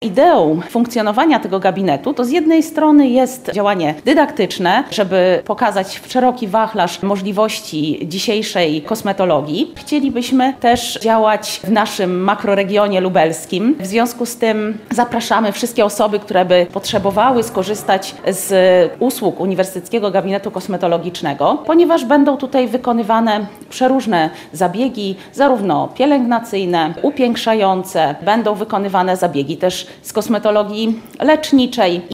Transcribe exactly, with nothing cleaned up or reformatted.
Ideą funkcjonowania tego gabinetu to z jednej strony jest działanie dydaktyczne, żeby pokazać w szeroki wachlarz możliwości dzisiejszej kosmetologii. Chcielibyśmy też działać w naszym makroregionie lubelskim. W związku z tym zapraszamy wszystkie osoby, które by potrzebowały skorzystać z usług Uniwersyteckiego Gabinetu Kosmetologicznego, ponieważ będą tutaj wykonywane przeróżne zabiegi, zarówno pielęgnacyjne, upiększające, będą wykonywane zabiegi też z kosmetologii leczniczej.